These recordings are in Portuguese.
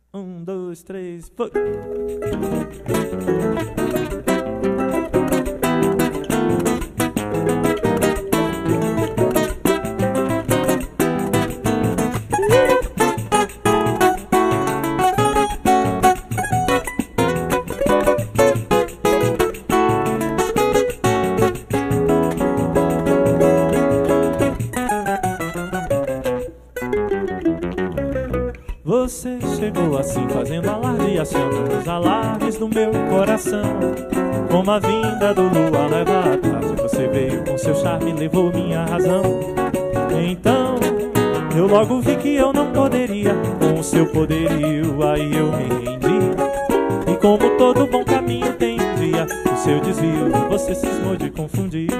dois, três, foi! Você chegou assim, fazendo alarde, acionando os alarmes do meu coração. Como a vinda do luar leva a tarde, você veio com seu charme, levou minha razão. Então, eu logo vi que eu não poderia, com o seu poderio, aí eu me rendi. E como todo bom caminho tem um dia, o seu desvio, você cismou de confundir.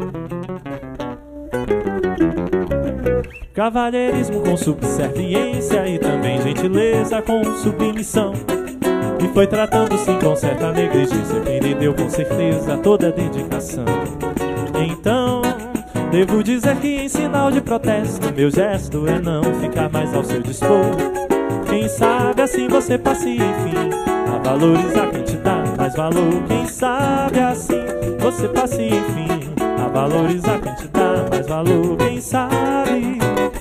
Cavalheirismo com subserviência e também gentileza com submissão. E foi tratando-se com certa negligência, quem lhe deu com certeza toda a dedicação. Então, devo dizer que em sinal de protesto, meu gesto é não ficar mais ao seu dispor. Quem sabe assim você passe enfim a valorizar quem te dá mais valor. Quem sabe assim você passe enfim a valorizar quem te dá mais valor. Quem sabe...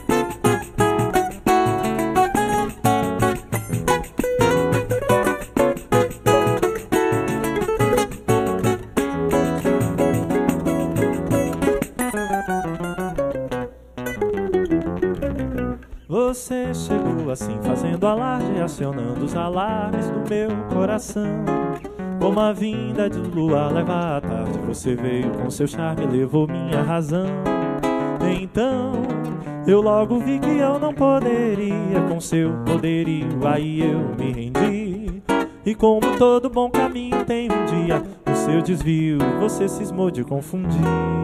Você chegou assim, fazendo alarde, acionando os alarmes do meu coração. Como a vinda de luar leva a tarde, você veio com seu charme, levou minha razão. Então, eu logo vi que eu não poderia, com seu poderio, aí eu me rendi. E como todo bom caminho tem um dia, o seu desvio, você cismou de confundir.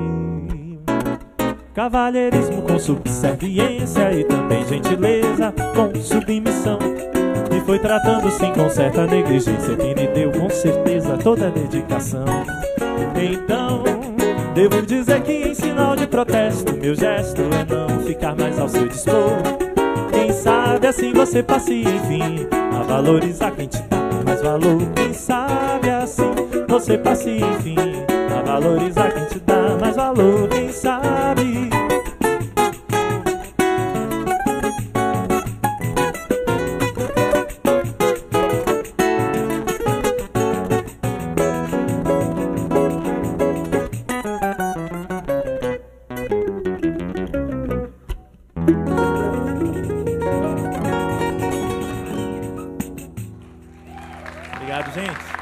Cavalheirismo com subserviência e também gentileza com submissão. E foi tratando-se com certa negligência, quem lhe deu com certeza toda a dedicação. Então, devo dizer que em sinal de protesto, meu gesto é não ficar mais ao seu dispor. Quem sabe assim você passe enfim a valorizar quem te dá mais valor. Quem sabe assim você passe enfim a valorizar quem te dá mais valor. Quem sabe... Obrigado, gente.